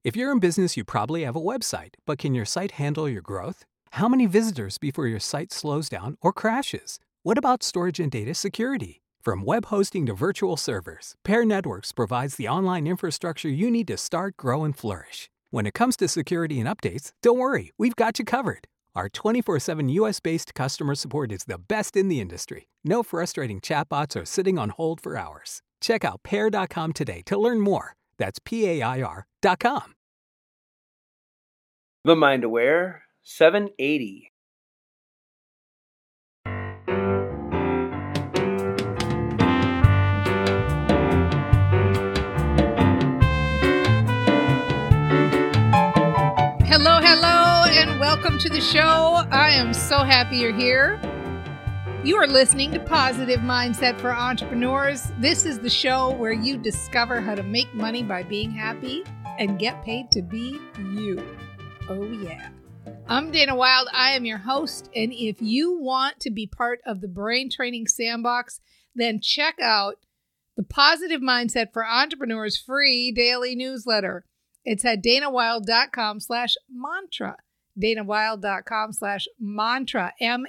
If you're in business, you probably have a website, but can your site handle your growth? How many visitors before your site slows down or crashes? What about storage and data security? From web hosting to virtual servers, Pair Networks provides the online infrastructure you need to start, grow, and flourish. When it comes to security and updates, don't worry, we've got you covered. Our 24/7 US-based customer support is the best in the industry. No frustrating chatbots or sitting on hold for hours. Check out pair.com today to learn more. That's PAIR.com. The Mind Aware 780. Hello, and welcome to the show. I am so happy you're here. You are listening to Positive Mindset for Entrepreneurs. This is the show where you discover how to make money by being happy and get paid to be you. Oh, yeah. I'm Dana Wilde. I am your host. And if you want to be part of the Brain Training Sandbox, then check out the Positive Mindset for Entrepreneurs free daily newsletter. It's at danawilde.com/mantra. danawilde.com/mantra.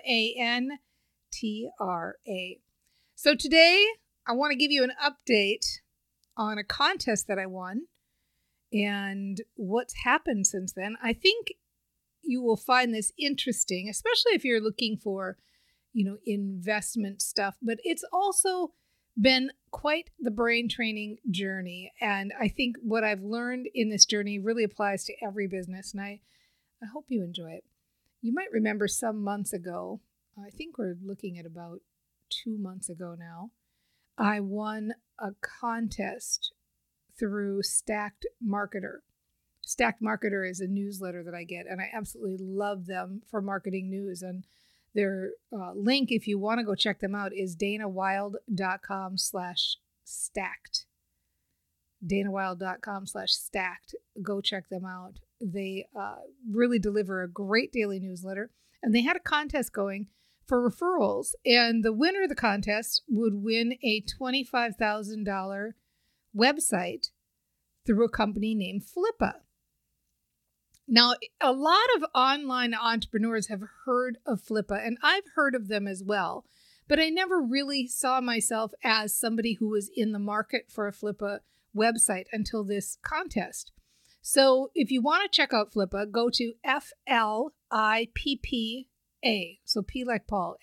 MANTRA. So today, I want to give you an update on a contest that I won and what's happened since then. I think you will find this interesting, especially if you're looking for, investment stuff, but it's also been quite the brain training journey. And I think what I've learned in this journey really applies to every business. And I hope you enjoy it. You might remember some months ago, I think we're looking at about 2 months ago now, I won a contest through Stacked Marketer. Stacked Marketer is a newsletter that I get, and I absolutely love them for marketing news. And their link, if you want to go check them out, is danawilde.com/stacked. danawilde.com/stacked. Go check them out. They really deliver a great daily newsletter. And they had a contest going for referrals. And the winner of the contest would win a $25,000 website through a company named Flippa. Now, a lot of online entrepreneurs have heard of Flippa, and I've heard of them as well, but I never really saw myself as somebody who was in the market for a Flippa website until this contest. So if you want to check out Flippa, go to FLIPPA, so P like Paul,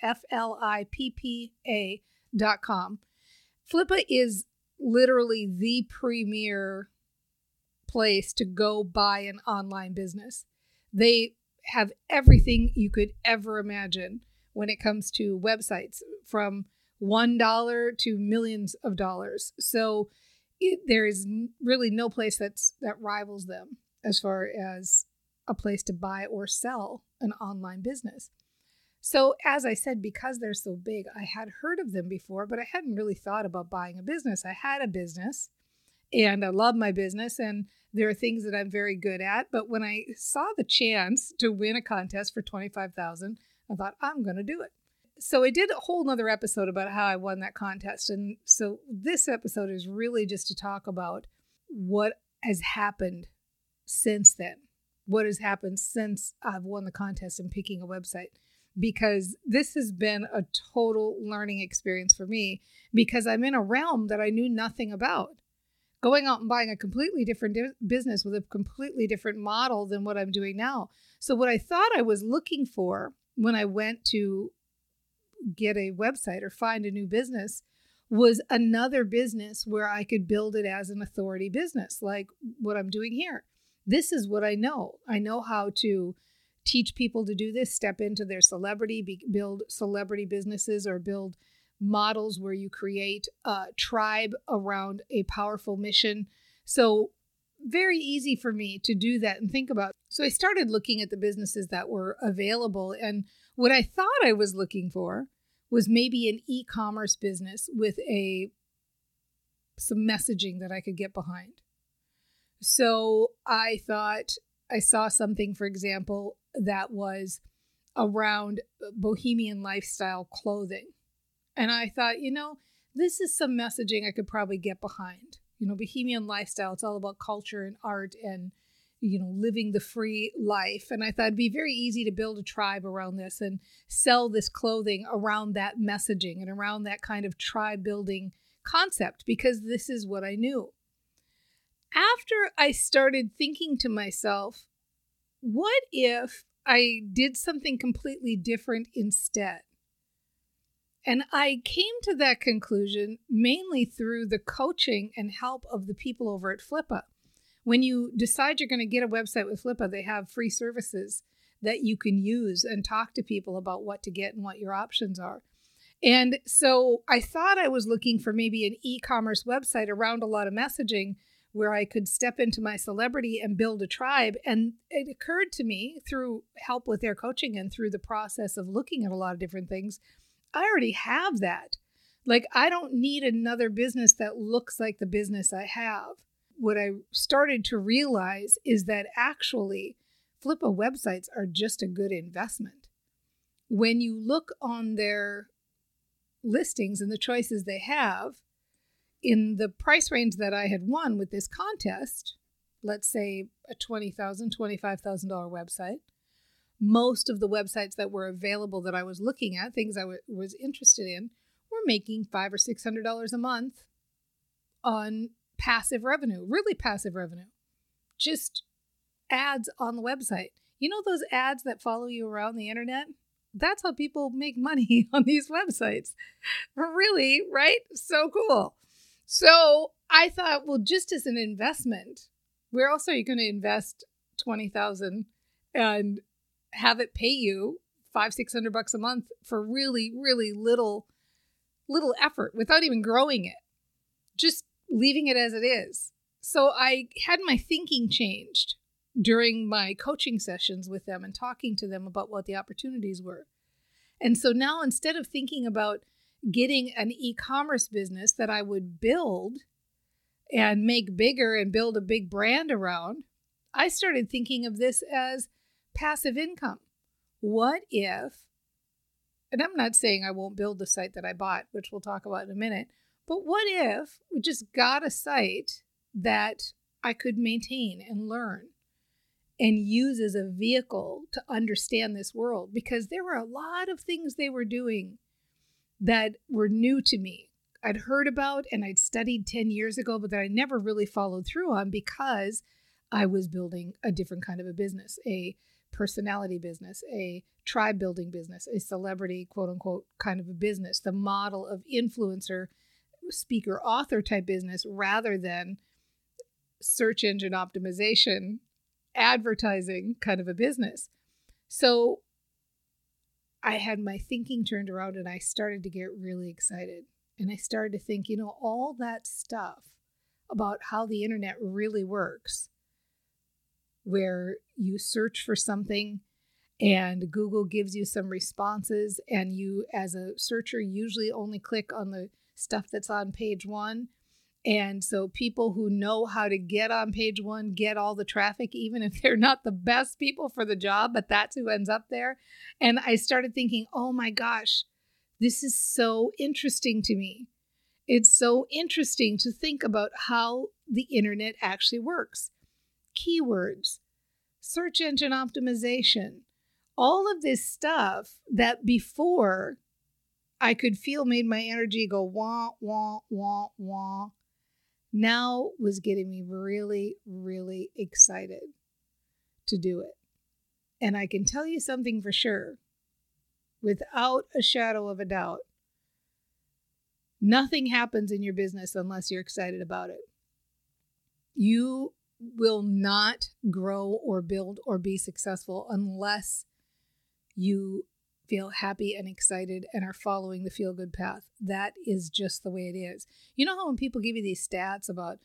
FLIPPA.com. Flippa is literally the premier place to go buy an online business. They have everything you could ever imagine when it comes to websites, from $1 to millions of dollars. So there is really no place that rivals them as far as a place to buy or sell an online business. So as I said, because they're so big, I had heard of them before, but I hadn't really thought about buying a business. I had a business and I love my business, and there are things that I'm very good at. But when I saw the chance to win a contest for $25,000, I thought, I'm going to do it. So I did a whole nother episode about how I won that contest. And so this episode is really just to talk about what has happened since then. What has happened since I've won the contest and picking a website. Because this has been a total learning experience for me, because I'm in a realm that I knew nothing about. Going out and buying a completely different business with a completely different model than what I'm doing now. So what I thought I was looking for when I went to get a website or find a new business was another business where I could build it as an authority business, like what I'm doing here. This is what I know. I know how to teach people to do this, step into their celebrity, build celebrity businesses, or build models where you create a tribe around a powerful mission. So very easy for me to do that and think about. So I started looking at the businesses that were available. And what I thought I was looking for was maybe an e-commerce business with some messaging that I could get behind. So I thought I saw something, for example, that was around bohemian lifestyle clothing. And I thought, this is some messaging I could probably get behind. Bohemian lifestyle, it's all about culture and art and, living the free life. And I thought it'd be very easy to build a tribe around this and sell this clothing around that messaging and around that kind of tribe building concept, because this is what I knew. After I started thinking to myself, what if I did something completely different instead? And I came to that conclusion mainly through the coaching and help of the people over at Flippa. When you decide you're going to get a website with Flippa, they have free services that you can use and talk to people about what to get and what your options are. And so I thought I was looking for maybe an e-commerce website around a lot of messaging where I could step into my celebrity and build a tribe. And it occurred to me through help with their coaching and through the process of looking at a lot of different things, I already have that. Like, I don't need another business that looks like the business I have. What I started to realize is that actually Flippa websites are just a good investment. When you look on their listings and the choices they have, in the price range that I had won with this contest, let's say a $20,000, $25,000 website, most of the websites that were available that I was looking at, things I was interested in, were making $500 or $600 a month on passive revenue, really passive revenue, just ads on the website. You know those ads that follow you around the internet? That's how people make money on these websites. Really, right? So cool. So I thought, well, just as an investment, where else are you going to invest $20,000 and have it pay you $500-$600 a month for really, really little effort without even growing it, just leaving it as it is? So I had my thinking changed during my coaching sessions with them and talking to them about what the opportunities were. And so now, instead of thinking about getting an e-commerce business that I would build and make bigger and build a big brand around, I started thinking of this as passive income. What if, and I'm not saying I won't build the site that I bought, which we'll talk about in a minute, but what if we just got a site that I could maintain and learn and use as a vehicle to understand this world? Because there were a lot of things they were doing that were new to me. I'd heard about and I'd studied 10 years ago, but that I never really followed through on because I was building a different kind of a business, a personality business, a tribe building business, a celebrity, quote unquote, kind of a business, the model of influencer, speaker, author type business, rather than search engine optimization, advertising kind of a business. So I had my thinking turned around and I started to get really excited. And I started to think, all that stuff about how the internet really works, where you search for something and Google gives you some responses, and you, as a searcher, usually only click on the stuff that's on page one. And so people who know how to get on page one get all the traffic, even if they're not the best people for the job, but that's who ends up there. And I started thinking, oh my gosh, this is so interesting to me. It's so interesting to think about how the internet actually works. Keywords, search engine optimization, all of this stuff that before I could feel made my energy go wah, wah, wah, wah, now was getting me really, really excited to do it. And I can tell you something for sure, without a shadow of a doubt, nothing happens in your business unless you're excited about it. You will not grow or build or be successful unless you feel happy and excited and are following the feel-good path. That is just the way it is. You know how when people give you these stats about,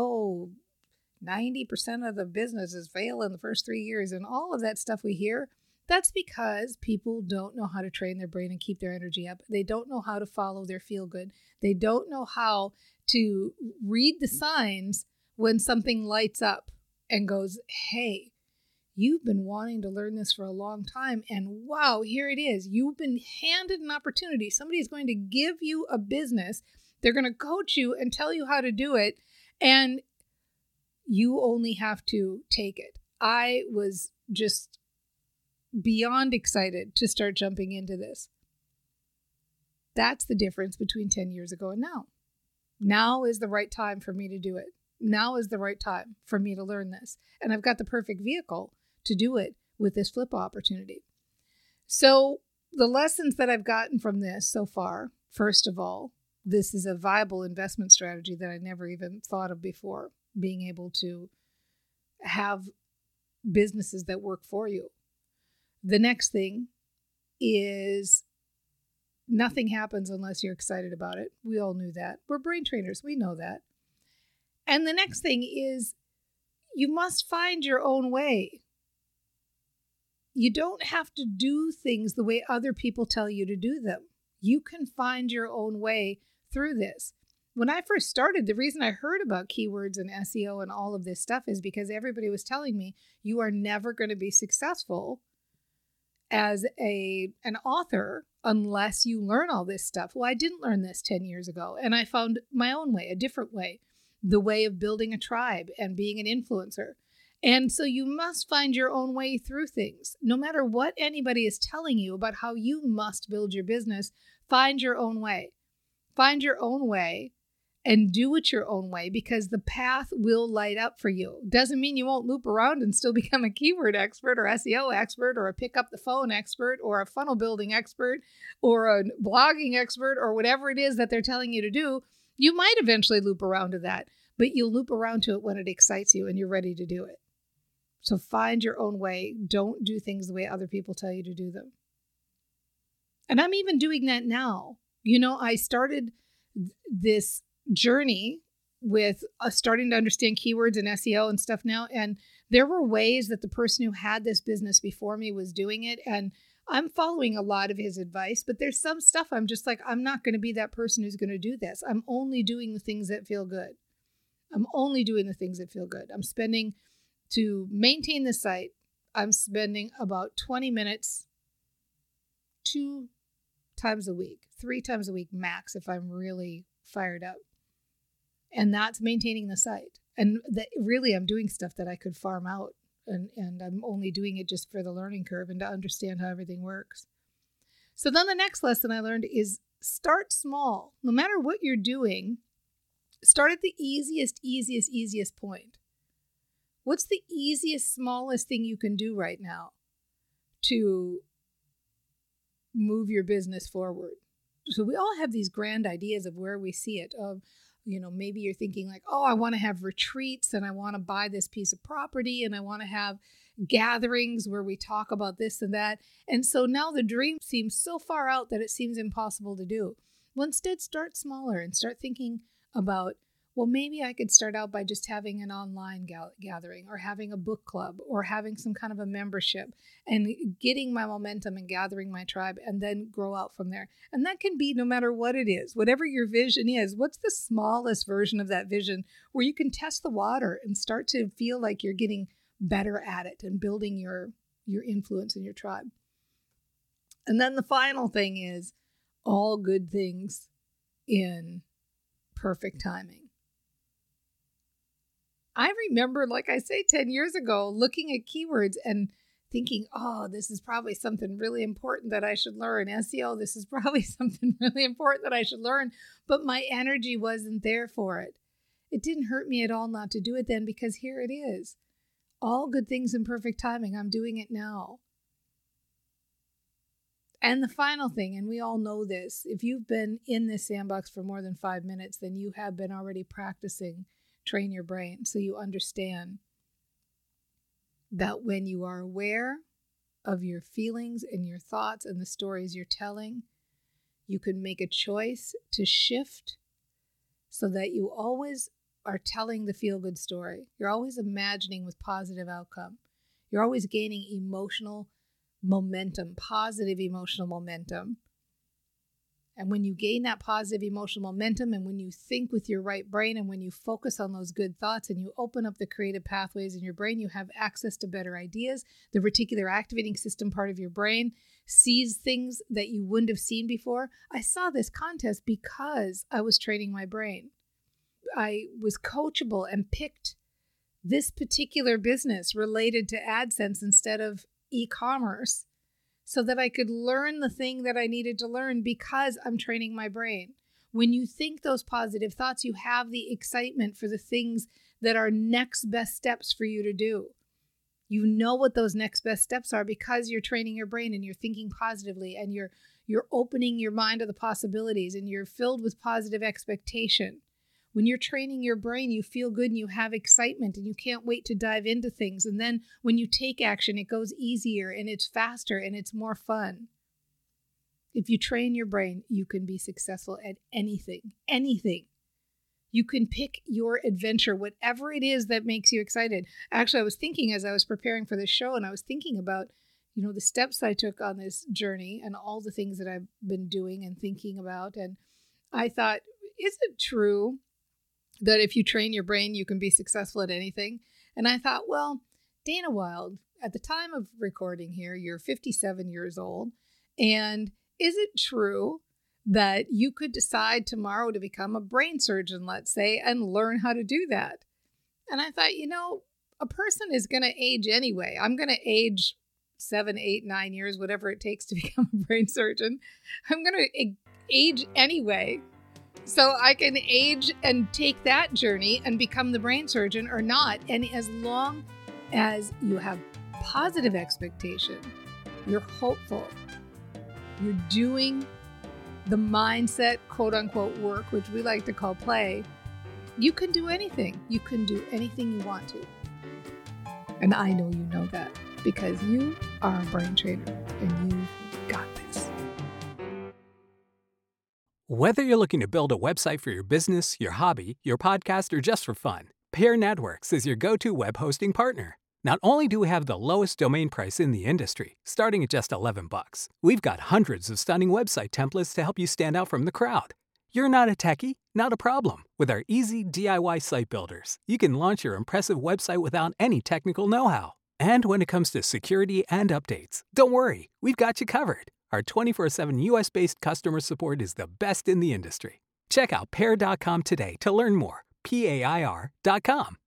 90% of the businesses fail in the first 3 years and all of that stuff we hear? That's because people don't know how to train their brain and keep their energy up. They don't know how to follow their feel-good. They don't know how to read the signs when something lights up and goes, hey, you've been wanting to learn this for a long time, and wow, here it is. You've been handed an opportunity. Somebody's going to give you a business. They're going to coach you and tell you how to do it, and you only have to take it. I was just beyond excited to start jumping into this. That's the difference between 10 years ago and now. Now is the right time for me to do it. Now is the right time for me to learn this. And I've got the perfect vehicle to do it with this flip opportunity. So the lessons that I've gotten from this so far, first of all, this is a viable investment strategy that I never even thought of before, being able to have businesses that work for you. The next thing is nothing happens unless you're excited about it. We all knew that. We're brain trainers. We know that. And the next thing is you must find your own way. You don't have to do things the way other people tell you to do them. You can find your own way through this. When I first started, the reason I heard about keywords and SEO and all of this stuff is because everybody was telling me you are never going to be successful as an author unless you learn all this stuff. Well, I didn't learn this 10 years ago, and I found my own way, a different way, the way of building a tribe and being an influencer. And so you must find your own way through things. No matter what anybody is telling you about how you must build your business, find your own way. Find your own way and do it your own way, because the path will light up for you. Doesn't mean you won't loop around and still become a keyword expert or SEO expert or a pick up the phone expert or a funnel building expert or a blogging expert or whatever it is that they're telling you to do. You might eventually loop around to that, but you'll loop around to it when it excites you and you're ready to do it. So find your own way. Don't do things the way other people tell you to do them. And I'm even doing that now. You know, I started this journey with starting to understand keywords and SEO and stuff now. And there were ways that the person who had this business before me was doing it. And I'm following a lot of his advice, but there's some stuff I'm just like, I'm not going to be that person who's going to do this. I'm only doing the things that feel good. I'm spending, to maintain the site, I'm spending about 20 minutes 2 times a week, 3 times a week max if I'm really fired up. And that's maintaining the site. And that really I'm doing stuff that I could farm out, and I'm only doing it just for the learning curve and to understand how everything works. So then the next lesson I learned is start small. No matter what you're doing, start at the easiest point. What's the easiest, smallest thing you can do right now to move your business forward? So we all have these grand ideas of where we see it. Of, you know, maybe you're thinking like, oh, I want to have retreats and I want to buy this piece of property and I want to have gatherings where we talk about this and that. And so now the dream seems so far out that it seems impossible to do. Well, instead, start smaller and start thinking about, well, maybe I could start out by just having an online gathering or having a book club or having some kind of a membership and getting my momentum and gathering my tribe, and then grow out from there. And that can be no matter what it is, whatever your vision is. What's the smallest version of that vision where you can test the water and start to feel like you're getting better at it and building your influence in your tribe? And then the final thing is all good things in perfect timing. I remember, like I say, 10 years ago, looking at keywords and thinking, oh, this is probably something really important that I should learn. SEO, this is probably something really important that I should learn. But my energy wasn't there for it. It didn't hurt me at all not to do it then, because here it is. All good things in perfect timing. I'm doing it now. And the final thing, and we all know this, if you've been in this sandbox for more than 5 minutes, then you have been already practicing Train Your Brain, so you understand that when you are aware of your feelings and your thoughts and the stories you're telling, you can make a choice to shift so that you always are telling the feel-good story. You're always imagining with positive outcome. You're always gaining emotional momentum, positive emotional momentum. And when you gain that positive emotional momentum, and when you think with your right brain, and when you focus on those good thoughts and you open up the creative pathways in your brain, you have access to better ideas. The reticular activating system part of your brain sees things that you wouldn't have seen before. I saw this contest because I was training my brain. I was coachable and picked this particular business related to AdSense instead of e-commerce so that I could learn the thing that I needed to learn because I'm training my brain. When you think those positive thoughts, you have the excitement for the things that are next best steps for you to do. You know what those next best steps are because you're training your brain and you're thinking positively and you're opening your mind to the possibilities and you're filled with positive expectation. When you're training your brain, you feel good and you have excitement and you can't wait to dive into things. And then when you take action, it goes easier and it's faster and it's more fun. If you train your brain, you can be successful at anything. You can pick your adventure, whatever it is that makes you excited. Actually, I was thinking as I was preparing for this show, and I was thinking about, the steps I took on this journey and all the things that I've been doing and thinking about. And I thought, is it true that if you train your brain, you can be successful at anything? And I thought, well, Dana Wilde, at the time of recording here, you're 57 years old. And is it true that you could decide tomorrow to become a brain surgeon, let's say, and learn how to do that? And I thought, a person is going to age anyway. I'm going to age 7, 8, 9 years, whatever it takes to become a brain surgeon. I'm going to age anyway. So I can age and take that journey and become the brain surgeon or not. And as long as you have positive expectation, you're hopeful, you're doing the mindset, quote unquote, work, which we like to call play, you can do anything. You can do anything you want to. And I know you know that because you are a brain trainer and you've got this. Whether you're looking to build a website for your business, your hobby, your podcast, or just for fun, Pair Networks is your go-to web hosting partner. Not only do we have the lowest domain price in the industry, starting at just $11, we've got hundreds of stunning website templates to help you stand out from the crowd. You're not a techie? Not a problem. With our easy DIY site builders, you can launch your impressive website without any technical know-how. And when it comes to security and updates, don't worry, we've got you covered. Our 24/7 US-based customer support is the best in the industry. Check out Pair.com today to learn more. PAIR.com.